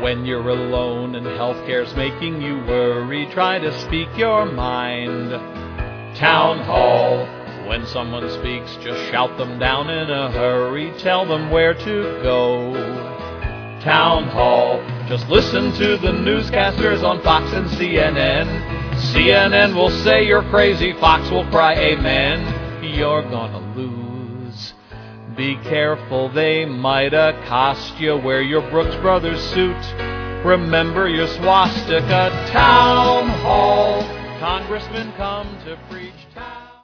When you're alone and healthcare's making you worry, try to speak your mind. Town hall. When someone speaks, just shout them down in a hurry. Tell them where to go. Town hall. Just listen to the newscasters on Fox and CNN. CNN will say you're crazy. Fox will cry amen. You're gonna lose. Be careful, they might accost you. Wear your Brooks Brothers suit. Remember your swastika. Town hall. Congressmen come to preach.